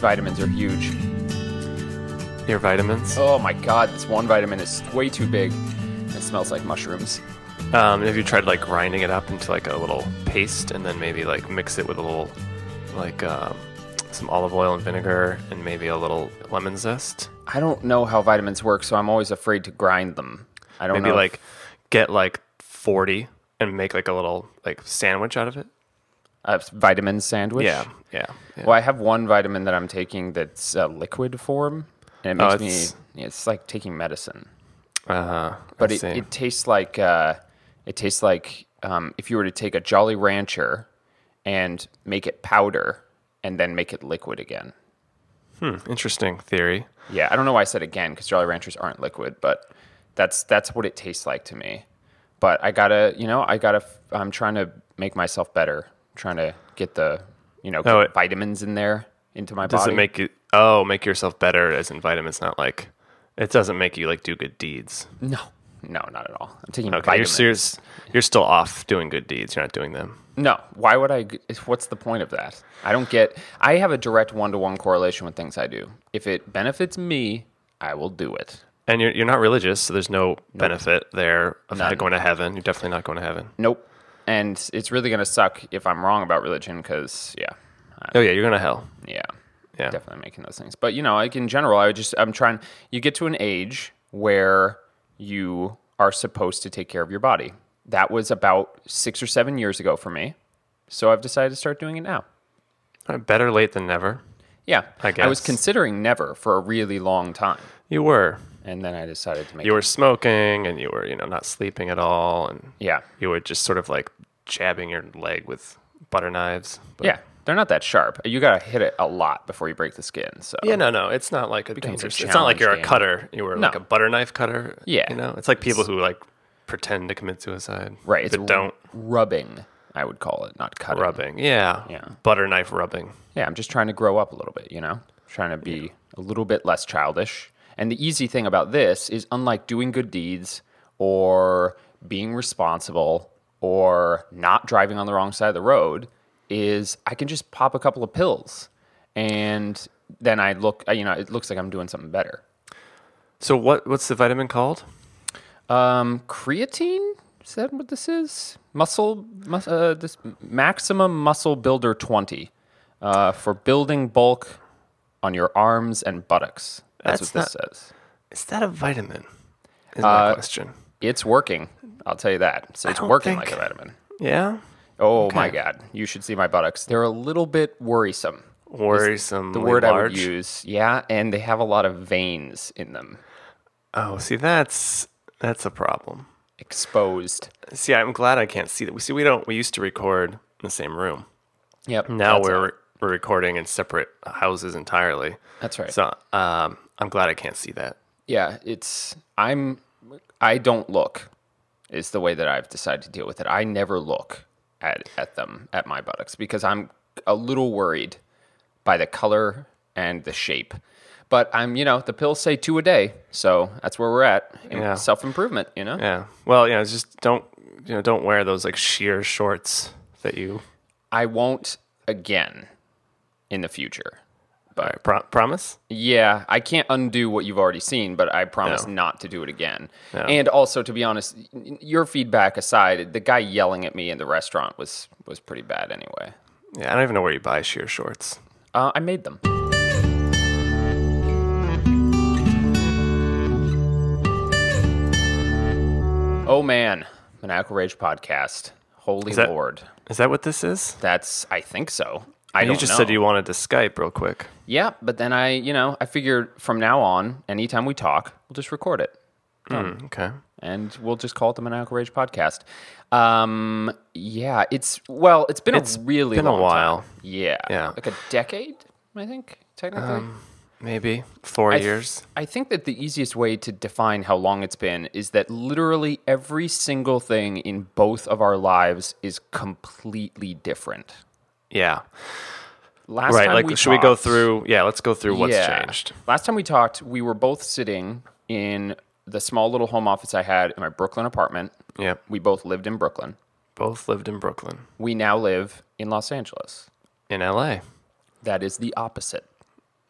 vitamins are huge. Your vitamins? Oh my god, this one vitamin is way too big. It smells like mushrooms. Have you tried like grinding it up into like a little paste and then maybe like mix it with a little like some olive oil and vinegar and maybe a little lemon zest? I don't know how vitamins work, so I'm always afraid to grind them. I don't know. Maybe like get like 40 and make like a little like sandwich out of it. A vitamin sandwich? Yeah. Well, I have one vitamin that I'm taking that's liquid form, and it makes it's like taking medicine. But it tastes like if you were to take a Jolly Rancher and make it powder and then make it liquid again. Interesting theory. Yeah, I don't know why I said again because Jolly Ranchers aren't liquid, but that's what it tastes like to me. But I'm trying to make myself better. Trying to get the, get vitamins in there into my body. Does it make yourself better as in vitamins, not like, it doesn't make you like do good deeds? No, not at all. I'm taking vitamins. You're still off doing good deeds. You're not doing them. No, why would I? What's the point of that? I have a direct one-to-one correlation with things I do. If it benefits me, I will do it. And you're not religious, so there's no benefit there of going to heaven. You're definitely not going to heaven. Nope. And it's really going to suck if I'm wrong about religion because, you're going to hell. Yeah. Definitely making those things. But, like in general, I'm trying, you get to an age where you are supposed to take care of your body. That was about 6 or 7 years ago for me. So I've decided to start doing it now. Better late than never. Yeah. I guess. I was considering never for a really long time. You were. And then I decided to make You were smoking and you were, not sleeping at all. And yeah. You were just sort of like jabbing your leg with butter knives. But yeah. They're not that sharp. You got to hit it a lot before you break the skin. So yeah, no. It's not like it's not like you're a cutter. You were like a butter knife cutter. Yeah. It's like people who like pretend to commit suicide. Right. It's don't. Rubbing, I would call it, not cutting. Rubbing. Yeah. Butter knife rubbing. Yeah, I'm just trying to grow up a little bit, Trying to be a little bit less childish. And the easy thing about this is, unlike doing good deeds or being responsible or not driving on the wrong side of the road, is I can just pop a couple of pills and then it looks like I'm doing something better. So what's the vitamin called? Creatine? Is that what this is? This Maximum Muscle Builder 20 for building bulk on your arms and buttocks. That's what this says. Is that a vitamin? Is my question. It's working. I'll tell you that. So it's working like a vitamin. Yeah? Oh, my God. You should see my buttocks. They're a little bit worrisome. Worrisome. The word large. I would use. Yeah, and they have a lot of veins in them. Oh, see, that's a problem. Exposed. See, I'm glad I can't see that. We used to record in the same room. Yep. Now we're recording in separate houses entirely. That's right. So I'm glad I can't see that. Yeah, I don't look is the way that I've decided to deal with it. I never look at my buttocks because I'm a little worried by the color and the shape. But the pills say 2 a day, so that's where we're at. Self-improvement, Yeah. Well, just don't wear those like sheer shorts that you. I won't again in the future. But promise? Yeah, I can't undo what you've already seen, but I promise not to do it again. No. And also, to be honest, your feedback aside, the guy yelling at me in the restaurant was pretty bad anyway. Yeah, I don't even know where you buy sheer shorts. I made them. Oh man, Maniacal Rage Podcast. Holy Lord. Is that what this is? I think so. You just said you wanted to Skype real quick. Yeah, but then I figured from now on, anytime we talk, we'll just record it. Okay. And we'll just call it the Maniacal Rage Podcast. It's been a really long while. Time. Yeah. Like a decade, I think, technically. Maybe 4 years. I think that the easiest way to define how long it's been is that literally every single thing in both of our lives is completely different. Yeah. Last time should we go through? Yeah, let's go through what's changed. Last time we talked, we were both sitting in the small little home office I had in my Brooklyn apartment. Yeah. We both lived in Brooklyn. Both lived in Brooklyn. We now live in Los Angeles. In LA. That is the opposite.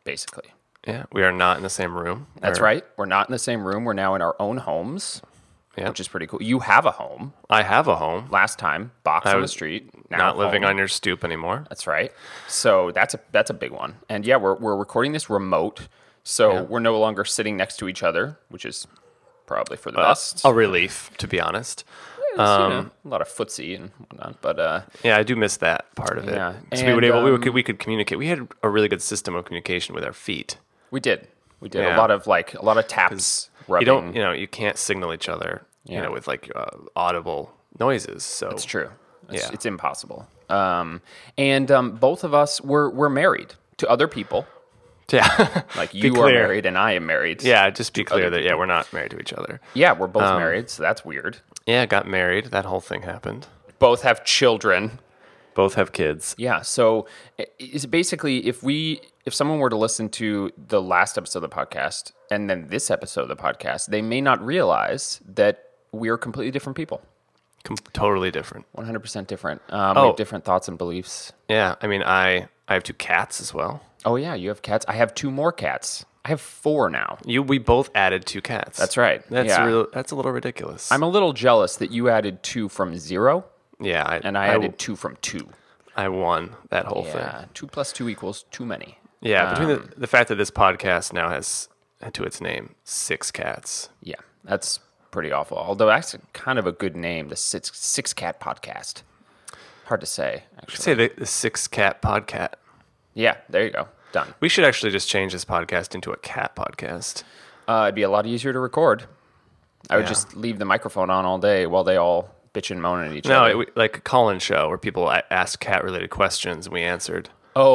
basically. Yeah, we are not in the same room. That's right. We're not in the same room. We're now in our own homes, Yeah. which is pretty cool. You have a home. I have a home. Last time, box on the street. Now Not living home. on your stoop anymore. That's right. So that's a big one. And yeah, we're recording this remote, so we're no longer sitting next to each other, which is probably for the best. A relief, to be honest. It's, a lot of footsie and whatnot, but Yeah, I do miss that part of it. Yeah. So And, we could communicate. We had a really good system of communication with our feet. we did Yeah. a lot of taps, rubbing. You can't signal each other, with like audible noises. So It's true. Yeah. It's impossible. And both of us we're married to other people. Yeah, Like Be you are clear. married and I am married. Yeah, just be clear other that we're not married to each other. Yeah, we're both married, so that's weird. Yeah, got married. That whole thing happened. Both have children. Both have kids. Yeah, so it's basically if someone were to listen to the last episode of the podcast and then this episode of the podcast, they may not realize that we are completely different people. Totally different. 100% different. We have different thoughts and beliefs. Yeah, I mean, I have 2 cats as well. Oh yeah, you have cats. I have 2 more cats. I have 4 now. We both added 2 cats. That's right. That's Yeah. That's a little ridiculous. I'm a little jealous that you added 2 from 0 yeah, and I added 2 from 2. I won that whole thing. Yeah, 2 plus 2 equals too many. Yeah, between the fact that this podcast now has to its name 6 cats. Yeah, that's pretty awful. Although that's kind of a good name, the six cat podcast. Hard to say, actually. Say the 6 cat podcast. Yeah, there you go. Done. We should actually just change this podcast into a cat podcast. It'd be a lot easier to record. I would Yeah. just leave the microphone on all day while they all bitch and moan at each other. No, like a call-in show where people asked cat-related questions and we answered.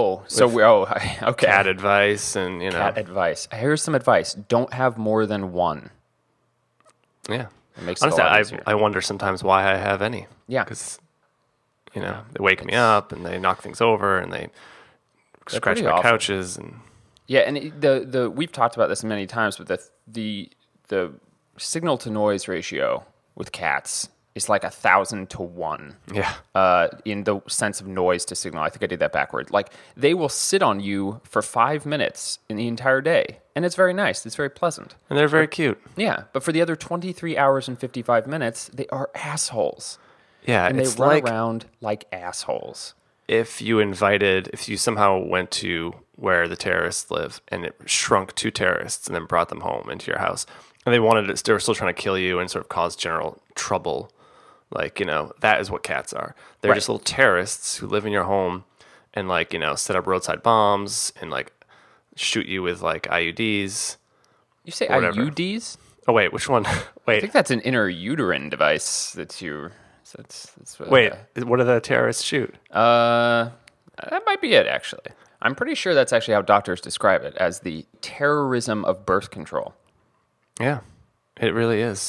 Okay. Cat advice and, Cat advice. Here's some advice. Don't have more than one. Yeah. It makes it a Honestly, lot easier. I wonder sometimes why I have any. Yeah. Because, they wake me up and they knock things over and they scratch pretty my awful. couches and Yeah, and the we've talked about this many times, but the signal to noise ratio with cats is like 1,000 to 1. yeah. In the sense of noise to signal. I think I did that backward. Like they will sit on you for 5 minutes in the entire day, and it's very nice. It's very pleasant. And they're very cute. Yeah, but for the other 23 hours and 55 minutes, they are assholes, Yeah, and they it's run like around like assholes. if you somehow went to where the terrorists live and it shrunk 2 terrorists and then brought them home into your house and they were still trying to kill you and sort of cause general trouble. Like, that is what cats are. They're Right. just little terrorists who live in your home and set up roadside bombs and shoot you with IUDs. You say Whatever. IUDs? Oh wait, which one? I Wait, think that's an interuterine device that you. That's what, wait. What do the terrorists shoot? that might be it. Actually, I'm pretty sure that's actually how doctors describe it as the terrorism of birth control. Yeah, it really is.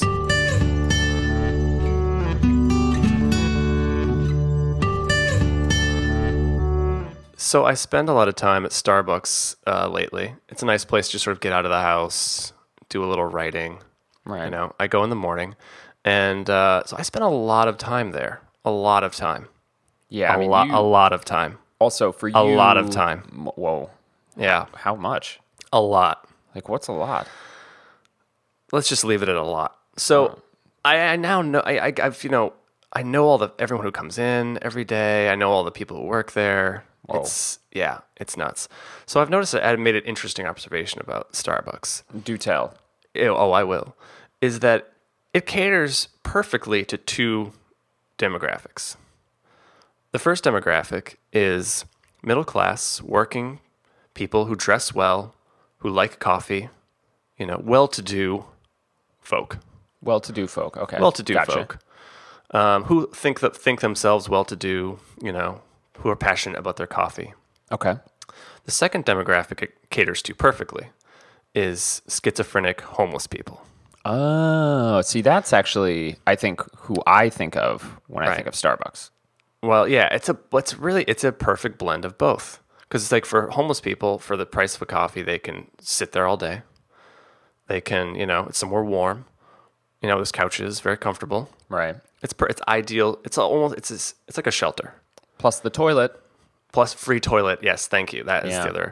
So I spend a lot of time at Starbucks lately. It's a nice place to sort of get out of the house, do a little writing. Right. I go in the morning, and so I spend a lot of time there. A lot of time. Yeah, a lot of time. Also, for you, A lot of time. Whoa, Yeah, how much? a lot. Like, what's a lot? Let's just leave it at a lot. So I now know I know everyone who comes in every day. I know all the people who work there. Whoa. It's nuts. So I've noticed I made an interesting observation about Starbucks. Do tell. I will. Is that it caters perfectly to 2 demographics. The first demographic is middle class, working people who dress well, who like coffee, well-to-do folk. Well-to-do folk. Okay. Well-to-do Gotcha. folk. Who think themselves well-to-do, who are passionate about their coffee. Okay. The second demographic it caters to perfectly is schizophrenic homeless people. Oh, see, that's actually, I think, who I think of when I Right. think of Starbucks. Well, yeah, it's a perfect blend of both. Because it's like for homeless people, for the price of a coffee, they can sit there all day. They can, it's somewhere warm. There's couches, very comfortable. Right. It's ideal. It's like a shelter. Plus the toilet. Plus free toilet. Yes, thank you. That is Yeah. the other.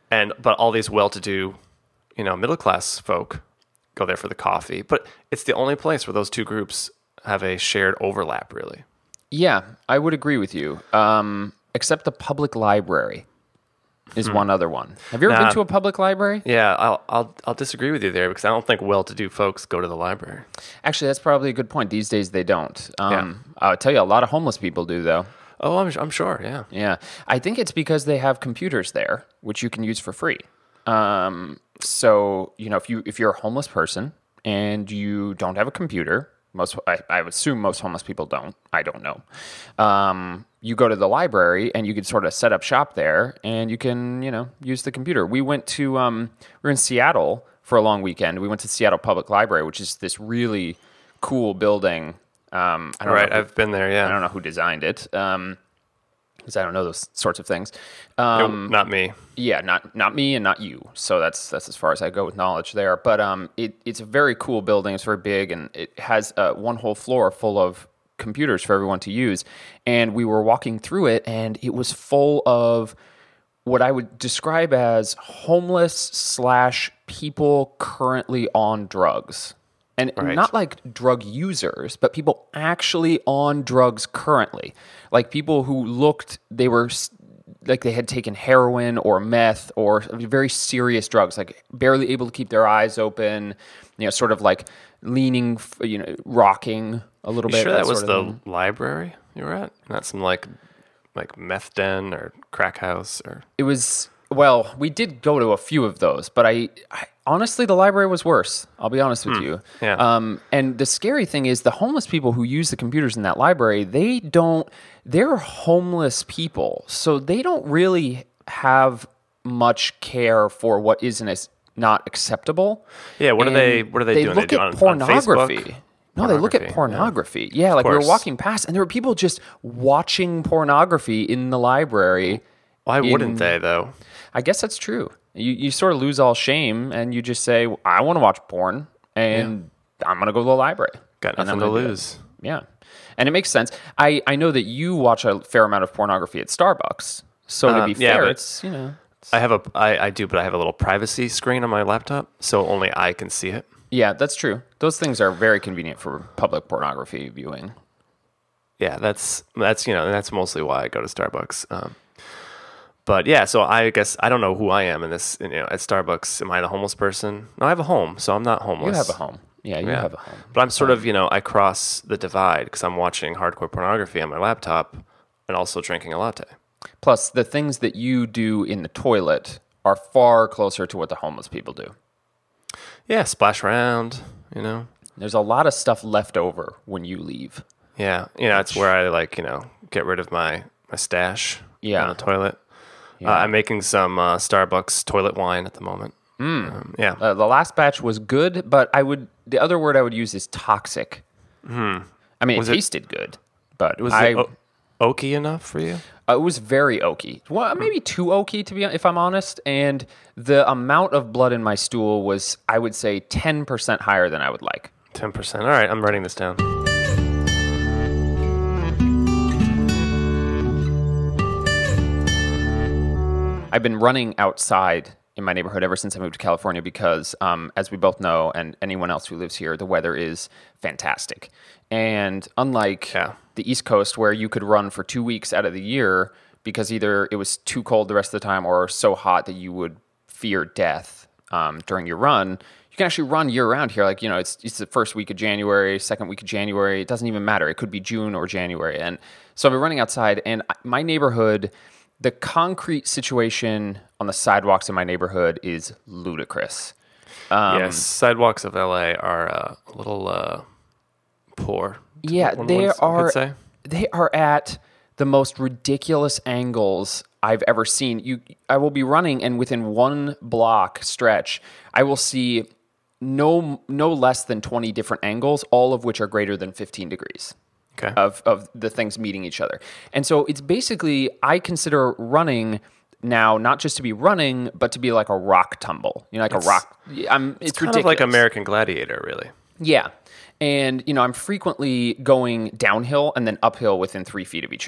But all these well-to-do, middle class folk go there for the coffee. But it's the only place where those two groups have a shared overlap, really. Yeah, I would agree with you. Except the public library is one other one. Have you ever been to a public library? Yeah, I'll disagree with you there because I don't think well-to-do folks go to the library. Actually, that's probably a good point. These days they don't. Yeah. I'll tell you, a lot of homeless people do, though. Oh, I'm sure. Yeah. Yeah, I think it's because they have computers there, which you can use for free. So if you're a homeless person and you don't have a computer, I would assume most homeless people don't. I don't know. You go to the library and you can sort of set up shop there, and you can use the computer. We went to we were in Seattle for a long weekend. We went to Seattle Public Library, which is this really cool building. I don't know I've been there. Yeah. I don't know who designed it, because I don't know those sorts of things. Nope, not me. Yeah, not me and not you. So that's as far as I go with knowledge there. But it's a very cool building. It's very big, and it has one whole floor full of computers for everyone to use. And we were walking through it, and it was full of what I would describe as homeless / people currently on drugs. And Right. not like drug users, but people actually on drugs currently. Like people who looked, they were like they had taken heroin or meth or very serious drugs, like barely able to keep their eyes open, sort of like leaning, rocking a little You bit. sure that was sort the of thing. library you were at? Not some like meth den or crack house or... It was, well, we did go to a few of those, but I honestly, the library was worse. I'll be honest with you. Yeah. And the scary thing is the homeless people who use the computers in that library, they're homeless people. So they don't really have much care for what not acceptable. Yeah, what are they And doing? They They look do at on pornography. Facebook? No, they look at Pornography, pornography. Yeah, like we were course. walking past and there were people just watching pornography in the library. Why wouldn't they, though? I guess that's true. You sort of lose all shame and you just say, I want to watch porn and I'm going to go to the library. Got And nothing I'm to gonna do it. lose. Yeah. And it makes sense. I know that you watch a fair amount of pornography at Starbucks. So to be yeah, fair, but it's, I do, but I have a little privacy screen on my laptop, so only I can see it. yeah, that's true. Those things are very convenient for public pornography viewing. Yeah, that's mostly why I go to Starbucks. But yeah, so I guess I don't know who I am in this. At Starbucks, am I the homeless person? No, I have a home, so I'm not You homeless. have a home. Yeah, you Yeah. have a home. But I'm sort of, I cross the divide because I'm watching hardcore pornography on my laptop and also drinking a latte. Plus, the things that you do in the toilet are far closer to what the homeless people do. Yeah, splash around, There's a lot of stuff left over when you leave. Yeah, it's where I get rid of my stash Yeah. on the toilet. Yeah. I'm making some Starbucks toilet wine at the moment. Yeah. The last batch was good, but the other word I would use is toxic. I mean, Was it it- tasted good, but Was it it oaky enough for you? was very oaky. Well, maybe too oaky if I'm honest. And the amount of blood in my stool was, I would say, 10% higher than I would like. 10%. All right, I'm writing this down. I've been running outside in my neighborhood ever since I moved to California because, as we both know, and anyone else who lives here, the weather is fantastic. And unlike the East Coast, where you could run for 2 weeks out of the year because either it was too cold the rest of the time or so hot that you would fear death during your run, you can actually run year round here. Like, it's the first week of January, second week of January. It doesn't even matter. It could be June or January. And so I've been running outside, and my neighborhood, the concrete situation on the sidewalks in my neighborhood is ludicrous. Yes, sidewalks of LA are a little poor. Yeah, one they could say. they are at the most ridiculous angles I've ever seen. I will be running, and within 1 block stretch, I will see no less than 20 different angles, all of which are greater than 15 degrees. Okay. Of the things meeting each other. And so it's basically, I consider running now not just to be running, but to be like a rock tumble. It's It's kind ridiculous. of like American Gladiator, really. Yeah. And, I'm frequently going downhill and then uphill within 3 feet of each other.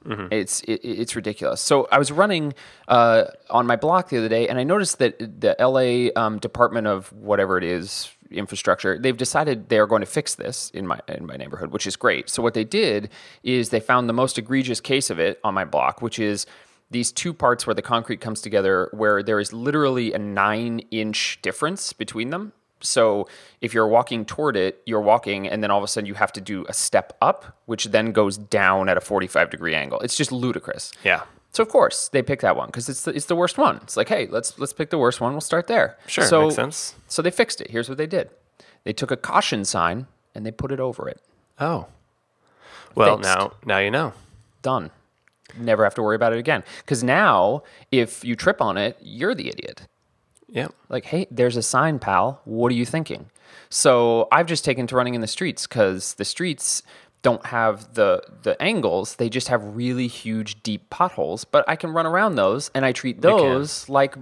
It's ridiculous. So I was running on my block the other day, and I noticed that the LA Department of whatever it is, infrastructure, they've decided they are going to fix this in my neighborhood, which is great. So what they did is they found the most egregious case of it on my block, which is these two parts where the concrete comes together, where there is literally a 9-inch difference between them. So if you're walking toward it, you're walking, and then all of a sudden you have to do a step up, which then goes down at a 45-degree angle. It's just ludicrous. Yeah. So of course they pick that one because it's the worst one. It's like, hey, let's pick the worst one. We'll start there. Sure, so, makes sense. So they fixed it. Here's what they did: they took a caution sign and they put it over it. Oh. Well, Fixed. now you know. Done. Never have to worry about it again. Because now, if you trip on it, you're the idiot. Yeah. Like, hey, there's a sign, pal. What are you thinking? So I've just taken to running in the streets because the streets don't have the angles. They just have really huge, deep potholes. But I can run around those, and I treat those like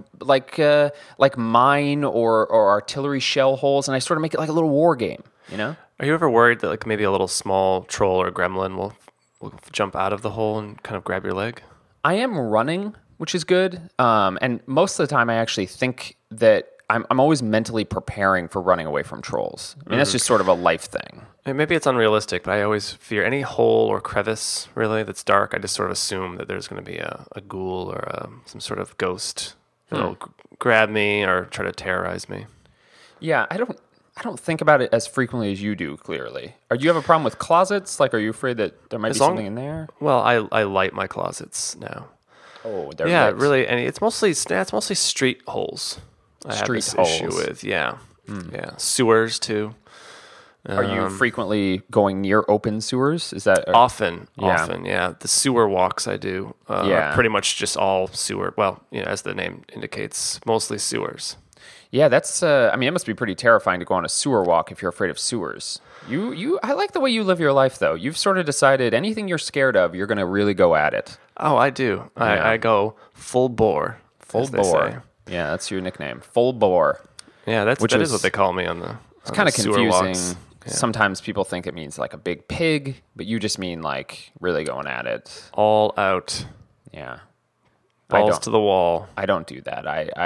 mine or artillery shell holes, and I sort of make it like a little war game. You know? Are you ever worried that like maybe a little small troll or gremlin will jump out of the hole and kind of grab your leg? I am running, which is good. And most of the time, I actually think that I'm always mentally preparing for running away from trolls. I mean, that's just sort of a life thing. And maybe it's unrealistic, but I always fear any hole or crevice, really, that's dark. I just sort of assume that there's going to be a ghoul or some sort of ghost that'll grab me or try to terrorize me. Yeah, I don't think about it as frequently as you do, clearly. Do you have a problem with closets? Like, are you afraid that there might be something in there? Well, I light my closets now. Oh, they're Yeah, lit. really, and it's mostly street holes. I have this issue with, yeah. Sewers too. Are you frequently going near open sewers? Is that Often, yeah. The sewer walks I do are pretty much just all sewer. Well, as the name indicates, mostly sewers. Yeah, that's. I mean, it must be pretty terrifying to go on a sewer walk if you're afraid of sewers. I like the way you live your life, though. You've sort of decided anything you're scared of, you're going to really go at it. Oh, I do. I go full bore. Full bore. Yeah, that's your nickname. Full bore. Yeah, that is what they call me on the. It's kind of confusing. Walks. Yeah. Sometimes people think it means like a big pig, but you just mean like really going at it. All out. Yeah. Balls to the wall. I don't do that.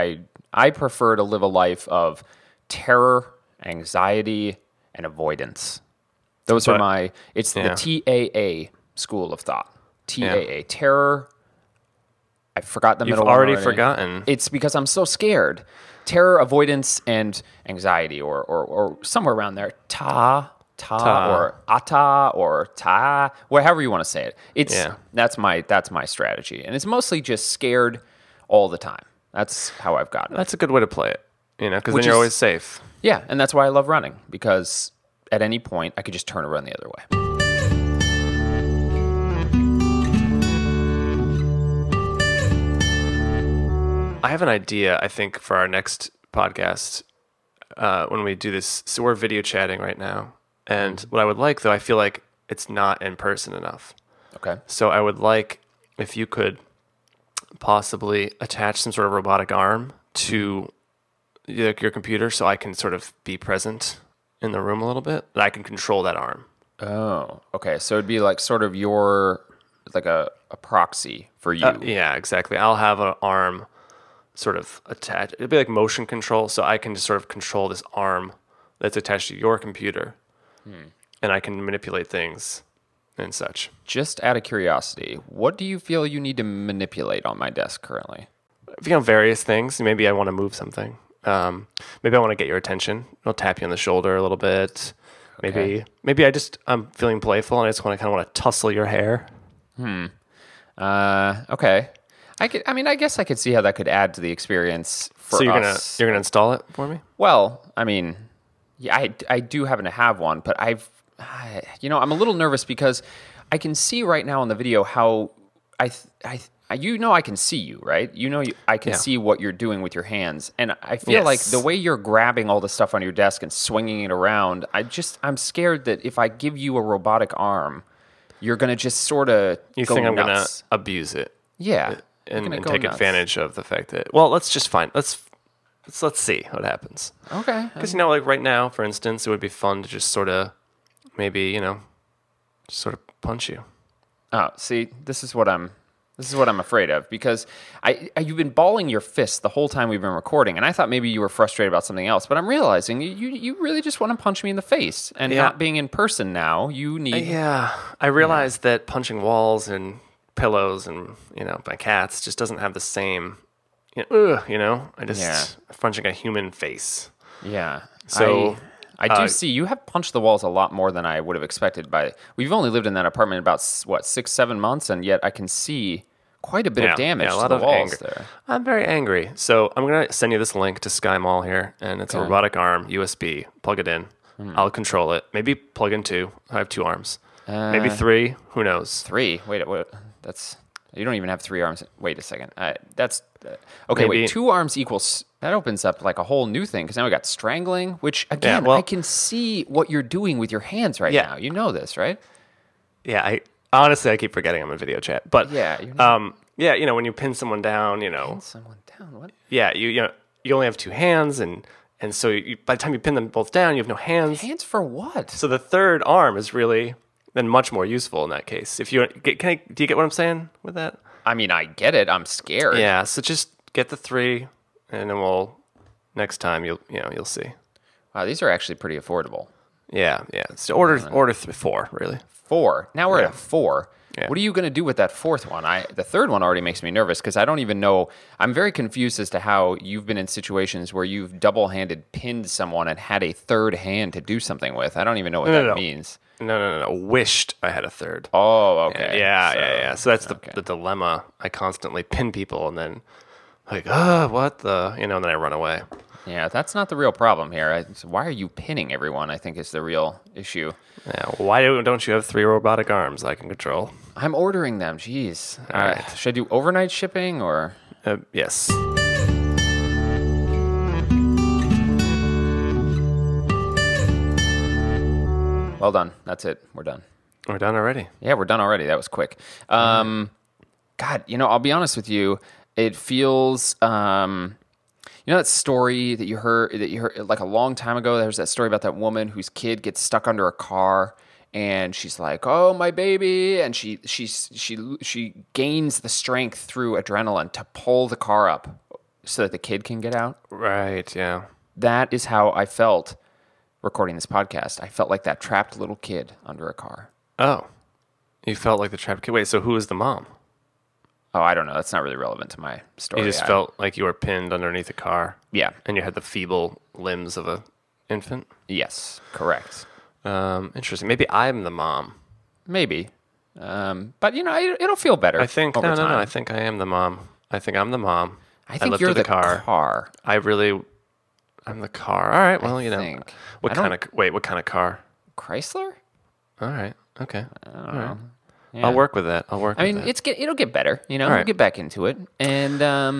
I prefer to live a life of terror, anxiety, and avoidance. Those are my. It's the TAA school of thought. TAA, terror. I forgot the middle one already. You've already forgotten. It's because I'm so scared. Terror, avoidance, and anxiety, or somewhere around there. Ta, or ata, or ta, whatever you want to say it. That's my strategy, and it's mostly just scared all the time. That's how I've gotten it. That's a good way to play it, because then you're always safe. Yeah, and that's why I love running, because at any point I could just turn and run the other way. I have an idea, I think, for our next podcast when we do this. So we're video chatting right now. And what I would like, though, I feel like it's not in person enough. Okay. So I would like if you could possibly attach some sort of robotic arm to your computer so I can sort of be present in the room a little bit. And I can control that arm. Oh, okay. So it'd be like sort of like a proxy for you. Yeah, exactly. I'll have an arm sort of attached. It'd be like motion control, so I can just sort of control this arm that's attached to your computer, and I can manipulate things and such. Just out of curiosity, what do you feel you need to manipulate on my desk currently? Various things. Maybe I want to move something. Maybe I want to get your attention. I'll tap you on the shoulder a little bit. Okay. Maybe I'm feeling playful and I just want to tussle your hair. Okay. I guess I could see how that could add to the experience for us. You're gonna install it for me? Well, I mean, yeah, I do happen to have one, but I'm a little nervous because I can see right now on the video how I can see you, right? I can see what you're doing with your hands, and I feel like the way you're grabbing all the stuff on your desk and swinging it around, I'm scared that if I give you a robotic arm, you're gonna just sort of You go think I'm nuts. gonna abuse it? Yeah. And take advantage of the fact that, well, let's see what happens. Okay. Because, like right now, for instance, it would be fun to just sort of maybe, just sort of punch you. Oh, see, this is what I'm afraid of, because you've been balling your fists the whole time we've been recording, and I thought maybe you were frustrated about something else, but I'm realizing you really just want to punch me in the face, and not being in person now, you need... Yeah, I realized that punching walls and pillows and, my cats just doesn't have the same, I just punching a human face. Yeah. So... I do see you have punched the walls a lot more than I would have expected. We've only lived in that apartment about 6-7 months, and yet I can see quite a bit of damage to the walls there. I'm very angry. So I'm gonna send you this link to Sky Mall here, and it's a robotic arm USB. Plug it in. I'll control it. Maybe plug in 2. I have 2 arms. Maybe 3. Who knows? 3. Wait. That's... You don't even have 3 arms. Wait a second. That's... okay, wait. 2 arms equals... That opens up like a whole new thing, because now we got strangling, which, again, I can see what you're doing with your hands right now. You know this, right? Yeah, honestly, I keep forgetting I'm in video chat. But, yeah, when you pin someone down, Pin someone down? What? Yeah, you only have 2 hands, and so by the time you pin them both down, you have no hands. Hands for what? So the third arm is really then much more useful in that case. If you do you get what I'm saying with that? I mean, I get it. I'm scared. Yeah, so just get the 3, and then next time you'll see. Wow, these are actually pretty affordable. Yeah. So order 4, really. 4. Now we're at a 4. Yeah. What are you going to do with that 4th one? The 3rd one already makes me nervous, because I don't even know. I'm very confused as to how you've been in situations where you've double-handed pinned someone and had a 3rd hand to do something with. I don't even know what that means. No. Wished I had a 3rd. Oh, okay. Yeah. So that's the dilemma. I constantly pin people, and then like, what the, and then I run away. Yeah, that's not the real problem here. Why are you pinning everyone, I think, is the real issue. Yeah, why don't you have 3 robotic arms I can control? I'm ordering them. Jeez. All right. Should I do overnight shipping or? Yes. Well done. That's it. We're done. We're done already? Yeah, we're done already. That was quick. God, I'll be honest with you. It feels... that story that you heard like a long time ago? There was that story about that woman whose kid gets stuck under a car, and she's like, "Oh, my baby," and she gains the strength through adrenaline to pull the car up so that the kid can get out. Right. Yeah. That is how I felt recording this podcast. I felt like that trapped little kid under a car. Oh, you felt like the trapped kid. Wait, so who is the mom? Oh, I don't know. That's not really relevant to my story. You just felt like you were pinned underneath a car. Yeah. And you had the feeble limbs of an infant? Yes, correct. Interesting. Maybe I'm the mom. Maybe. But, it'll feel better. I think, no. I think I am the mom. I think I'm the mom. I think you're the car. I'm the car. All right. Well, think. What kind of car? Chrysler? All right. Okay. I don't know. Yeah. I'll work with that. It'll get better. We'll right. get back into it. And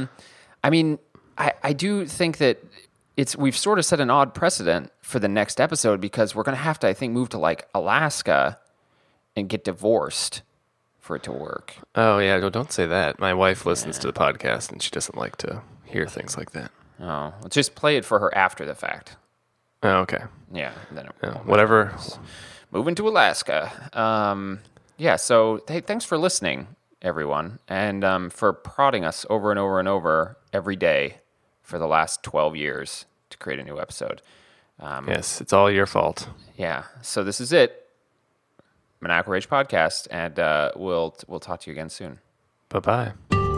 I do think that we've sort of set an odd precedent for the next episode, because we're going to have to, I think, move to like Alaska and get divorced for it to work. Oh yeah, don't say that. My wife listens to the podcast, and she doesn't like to hear things like that. Oh, let's just play it for her after the fact. Oh, okay. Yeah. Then whatever. Moving to Alaska. Yeah, so thanks for listening, everyone, and for prodding us over and over and over every day for the last 12 years to create a new episode. Yes, it's all your fault. Yeah, so this is it. Maniacal Rage Podcast, and we'll talk to you again soon. Bye-bye.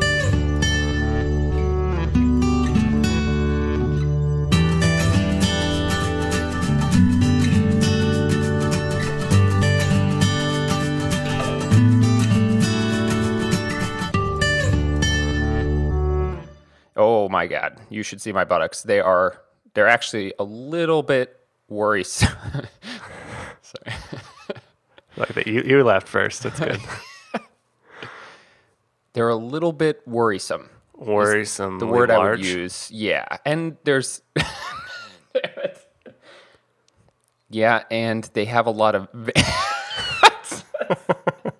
Oh my God, you should see my buttocks. They're actually a little bit worrisome. Sorry. Like that, you laughed first. That's good. They're a little bit worrisome. Worrisome. The word large? I would use. Yeah, and there's. Yeah, and they have a lot of.